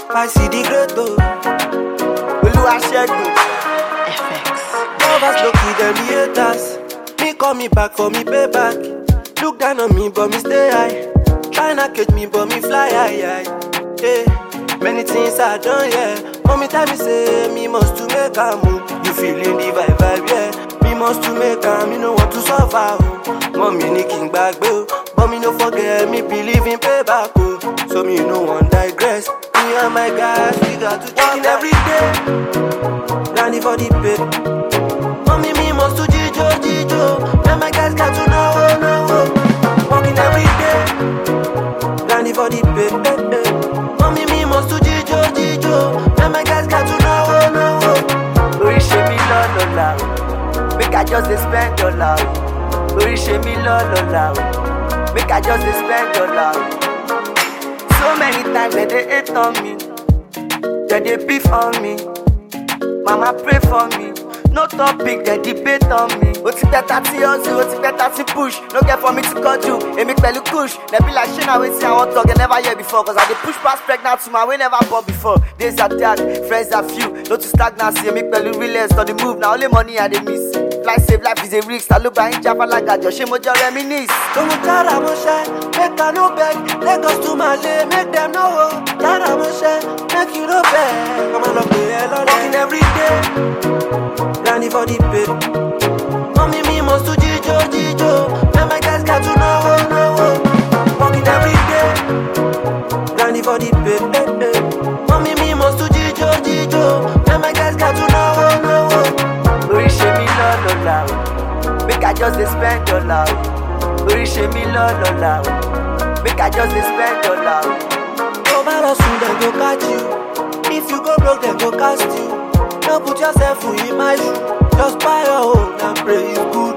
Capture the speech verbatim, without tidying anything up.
I see the great though. Oluwasegun. F X. Lovers low key, them the haters. Me call me back for me payback. Look down on me, but me stay high. Tryna catch me, but me fly high, high. Hey, many things I done, yeah. Mommy tell me say me must to make a move. You feeling the vibe, vibe, yeah. Me must to make a, me no want to suffer, oh. Mommy ni king back, oh. But me no forget, me believe in payback, oh. So me no one digress. Me and my guys, we got to work every day. Planning for the pay. Mommy, me must to jijo, jijo. And my guys got to know, oh, know, oh. Working every day. Planning for the pay. Eh, eh. Mommy, me must to jijo, jijo. And my guys got to know, oh, know, oh. Oríṣi mi lọ́lọ́lá o, make I just dey spend dollar o. Oríṣi mi lọ́lọ́lá o, make I just dey spend dollar o. So many times they dey hate on me, they dey beef on me. Mama pray for me, no topic they debate on me. O ti pẹ́ thirty hustle, o ti pẹ́ thirty push. No get for me to cut you, èmi pẹ̀lú kush. They be like shey na wetin I wan talk, they never hear before. Cause I dey push past pregnant woman wey never born before. Days are dark, friends are few, no to stagnancy. Èmi pẹ̀lú realest on the move, na only money I dey miss. Life save life is a risk, ta ló bá yín jáfa lágàjọ, ṣé mo jọ reminisce? Don't tara mo shine, make I no beg. Lagos to Mali, make them know. Oh. Tara mo shine, make you no beg. Come on, look here, working every day. Planning for the pay. Mommy, me must to jijo, jijo. And my guys got to know, oh, know. Oh. Working every day. Planning for the pay. Eh, eh. Mommy, me must to jijo, jijo. And my guys got to know, oh, know. Oh. Oríṣi mi lọ́lọ́lá o, make I just dey spend dollar o. Oríṣi mi lọ́lọ́lá o, make I just dey spend dollar o. No matter soon, they go catch you. If you go broke, they go cast you. Don't put yourself in my shoe. Just buy your own and pray you good.